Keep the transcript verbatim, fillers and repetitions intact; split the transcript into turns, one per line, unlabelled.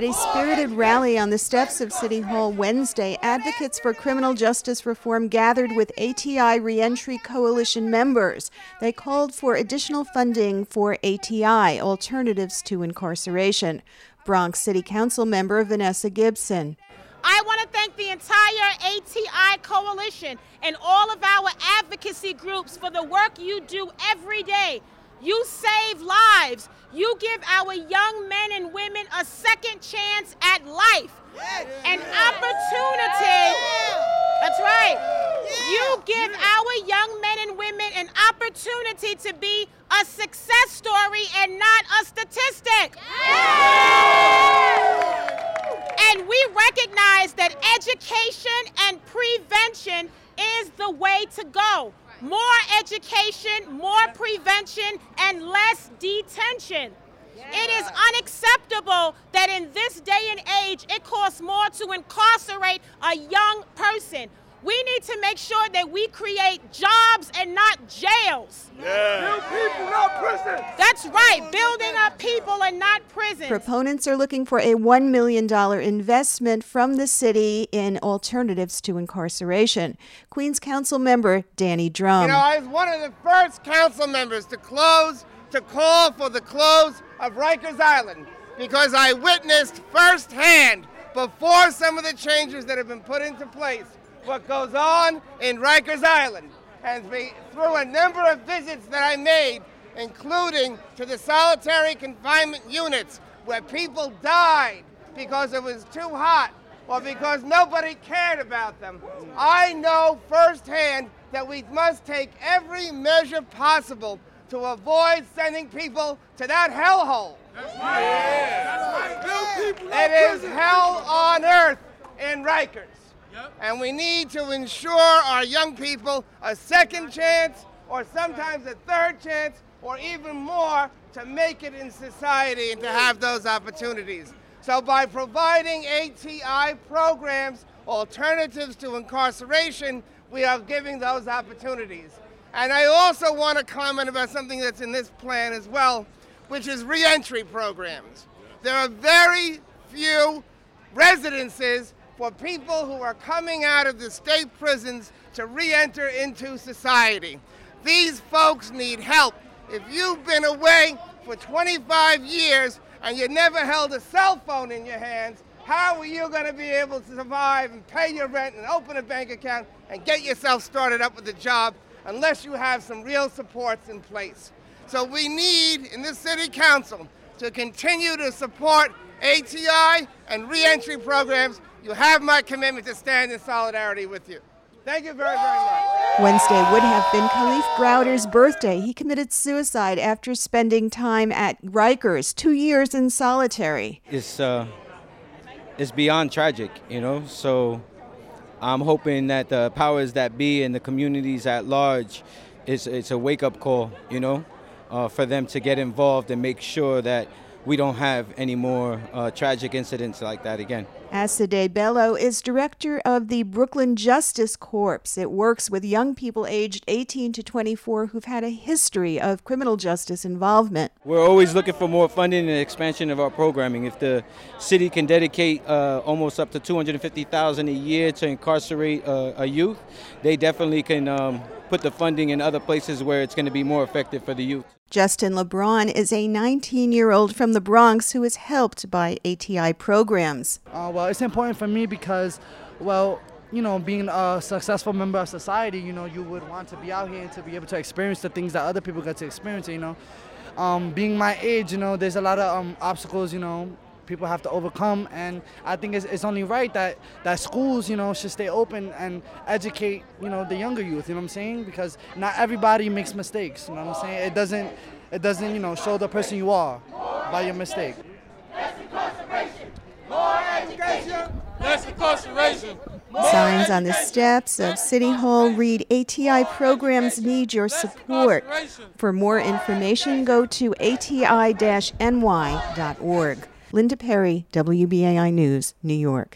At a spirited rally on the steps of City Hall Wednesday, advocates for criminal justice reform gathered with A T I Reentry Coalition members. They called for additional funding for A T I, Alternatives to Incarceration. Bronx City Council member Vanessa Gibson.
I want to thank the entire A T I Coalition and all of our advocacy groups for the work you do every day. You save lives. You give our young men and women a second chance at life, an opportunity. That's right. You give our young men and women an opportunity to be a success story and not a statistic. And we recognize that education and prevention is the way to go. More education, more prevention, and less detention. Yeah. It is unacceptable that in this day and age, it costs more to incarcerate a young person. We need to make sure that we create jobs and not jails.
Yeah. Build people, not prisons.
That's right, building up people and not prisons.
Proponents are looking for a one million dollars investment from the city in alternatives to incarceration. Queens Council member Danny Drum.
You know, I was one of the first council members to close, to call for the close of Rikers Island because I witnessed firsthand, before some of the changes that have been put into place, what goes on in Rikers Island. And through a number of visits that I made, including to the solitary confinement units where people died because it was too hot or because nobody cared about them, I know firsthand that we must take every measure possible to avoid sending people to that hellhole.
That's right. Yeah. That's right. Build people,
it is hell on earth in Rikers. Yep. And we need to ensure our young people a second chance, or sometimes a third chance, or even more, to make it in society and to have those opportunities. So by providing A T I programs, alternatives to incarceration, we are giving those opportunities. And I also want to comment about something that's in this plan as well, which is reentry programs. There are very few residences for people who are coming out of the state prisons to re-enter into society. These folks need help. If you've been away for twenty-five years and you never held a cell phone in your hands, how are you going to be able to survive and pay your rent and open a bank account and get yourself started up with a job unless you have some real supports in place? So we need, in this city council, to continue to support A T I and re-entry programs. You have my commitment to stand in solidarity with you. Thank you very, very much.
Wednesday would have been Khalif Browder's birthday. He committed suicide after spending time at Rikers, two years in solitary.
It's, uh, it's beyond tragic, you know, so I'm hoping that the powers that be and the communities at large, it's, it's a wake-up call, you know, uh, for them to get involved and make sure that we don't have any more uh, tragic incidents like that again.
Asade Bello is director of the Brooklyn Justice Corps. It works with young people aged eighteen to twenty-four who've had a history of criminal justice involvement.
We're always looking for more funding and expansion of our programming. If the city can dedicate uh, almost up to two hundred fifty thousand dollars a year to incarcerate uh, a youth, they definitely can um, put the funding in other places where it's going to be more effective for the youth.
Justin LeBron is a nineteen-year-old from the Bronx who is helped by A T I programs.
Uh, well, it's important for me because, well, you know, being a successful member of society, you know, you would want to be out here and to be able to experience the things that other people get to experience, you know. Um, being my age, you know, there's a lot of um, obstacles, you know, people have to overcome, and I think it's, it's only right that, that schools, you know, should stay open and educate, you know, the younger youth, you know what I'm saying? Because not everybody makes mistakes, you know what I'm saying? It doesn't, it doesn't, you know, show the person you are by your mistake.
Less incarceration, more education, less incarceration.
Signs on the steps of City Hall read, A T I programs need your support. For more information, go to A T I dash N Y dot org. Linda Perry, W B A I News, New York.